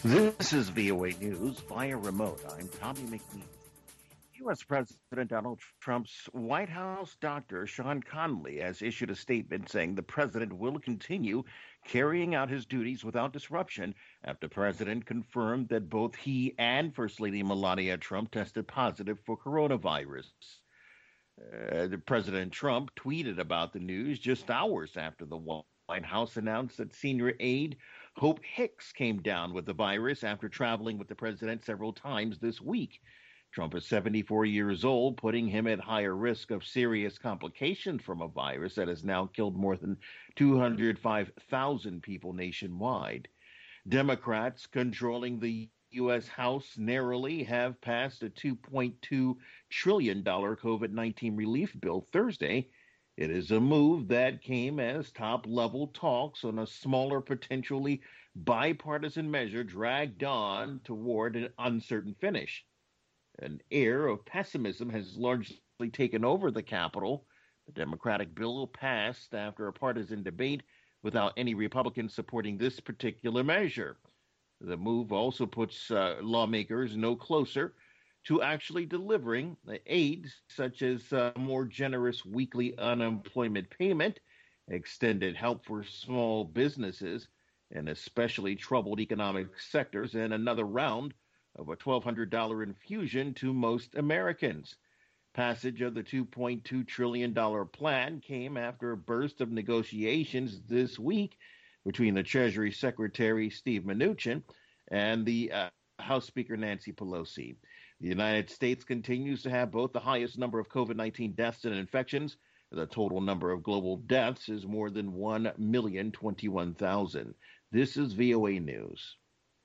This is VOA News via remote. I'm Tommy McNeil. U.S. President Donald Trump's White House doctor, Sean Conley, has issued a statement saying the president will continue carrying out his duties without disruption after the president confirmed that both he and First Lady Melania Trump tested positive for coronavirus. President Trump tweeted about the news just hours after the White House announced that senior aide Hope Hicks came down with the virus after traveling with the president several times this week. Trump is 74 years old, putting him at higher risk of serious complications from a virus that has now killed more than 205,000 people nationwide. Democrats controlling the U.S. House narrowly have passed a $2.2 trillion COVID-19 relief bill Thursday. It is a move that came as top-level talks on a smaller, potentially bipartisan measure dragged on toward an uncertain finish. An air of pessimism has largely taken over the Capitol. The Democratic bill passed after a partisan debate without any Republicans supporting this particular measure. The move also puts lawmakers no closer to actually delivering aids such as more generous weekly unemployment payment, extended help for small businesses and especially troubled economic sectors, and another round of a $1,200 infusion to most Americans. Passage of the $2.2 trillion plan came after a burst of negotiations this week between the Treasury Secretary Steve Mnuchin and the House Speaker Nancy Pelosi. The United States continues to have both the highest number of COVID-19 deaths and infections. The total number of global deaths is more than 1,021,000. This is VOA News.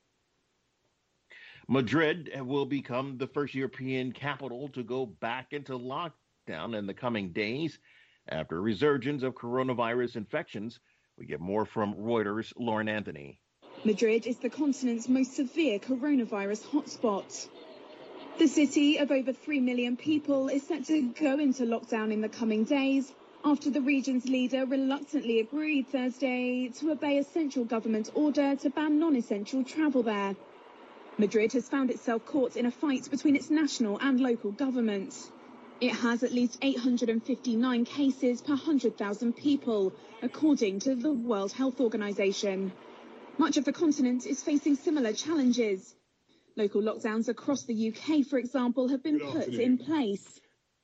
Madrid will become the first European capital to go back into lockdown in the coming days after a resurgence of coronavirus infections. We get more from Reuters' Lauren Anthony. Madrid is the continent's most severe coronavirus hotspot. The city of over 3 million people is set to go into lockdown in the coming days after the region's leader reluctantly agreed Thursday to obey a central government order to ban non-essential travel there. Madrid has found itself caught in a fight between its national and local governments. It has at least 859 cases per 100,000 people, according to the World Health Organization. Much of the continent is facing similar challenges. Local lockdowns across the UK, for example, have been put in place.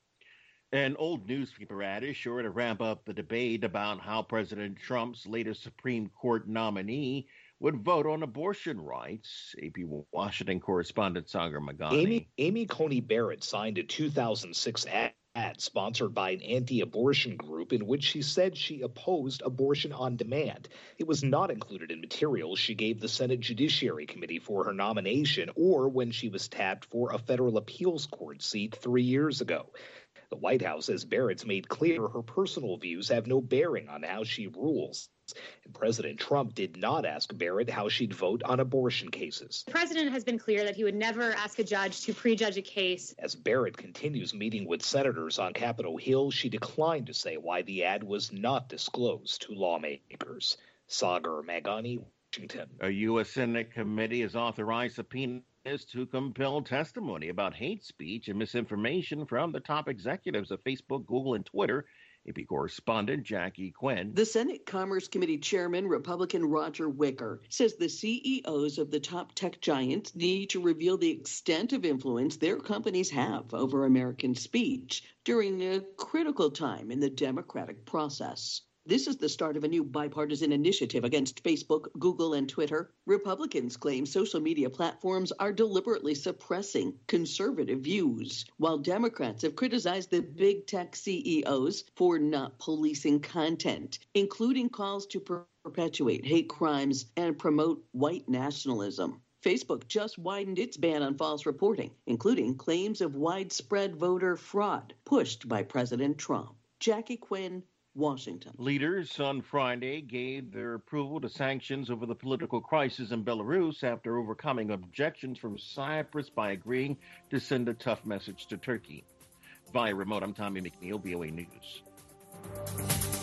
An old newspaper ad is sure to ramp up the debate about how President Trump's latest Supreme Court nominee would vote on abortion rights. AP Washington correspondent Sagar Magani. Amy Coney Barrett signed a 2006 ad sponsored by an anti-abortion group in which she said she opposed abortion on demand. It was not included in materials she gave the Senate Judiciary Committee for her nomination or when she was tapped for a federal appeals court seat 3 years ago. The White House says Barrett's made clear her personal views have no bearing on how she rules. And President Trump did not ask Barrett how she'd vote on abortion cases. The president has been clear that he would never ask a judge to prejudge a case. As Barrett continues meeting with senators on Capitol Hill, she declined to say why the ad was not disclosed to lawmakers. Sagar Magani, Washington. A U.S. Senate committee has authorized subpoenas to compel testimony about hate speech and misinformation from the top executives of Facebook, Google, and Twitter. AP correspondent Jackie Quinn. The Senate Commerce Committee Chairman, Republican Roger Wicker, says the CEOs of the top tech giants need to reveal the extent of influence their companies have over American speech during a critical time in the democratic process. This is the start of a new bipartisan initiative against Facebook, Google, and Twitter. Republicans claim social media platforms are deliberately suppressing conservative views, while Democrats have criticized the big tech CEOs for not policing content, including calls to perpetuate hate crimes and promote white nationalism. Facebook just widened its ban on false reporting, including claims of widespread voter fraud pushed by President Trump. Jackie Quinn, Washington. Leaders on Friday gave their approval to sanctions over the political crisis in Belarus after overcoming objections from Cyprus by agreeing to send a tough message to Turkey. Via remote, I'm Tommy McNeil, VOA News.